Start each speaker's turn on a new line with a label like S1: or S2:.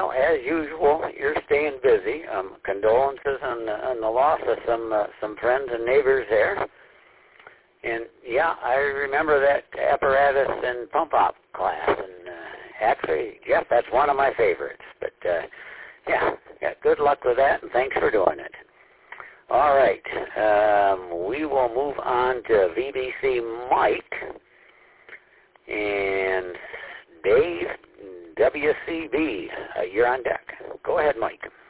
S1: Well, as usual, you're staying busy. Condolences on the loss of some friends and neighbors there. And yeah, I remember that apparatus and pump op class. And actually, Jeff, that's one of my favorites. But yeah, good luck with that, and thanks for doing it. All right, we will move on to VBC Mike and Dave WCB. You're on deck. Go ahead, Mike.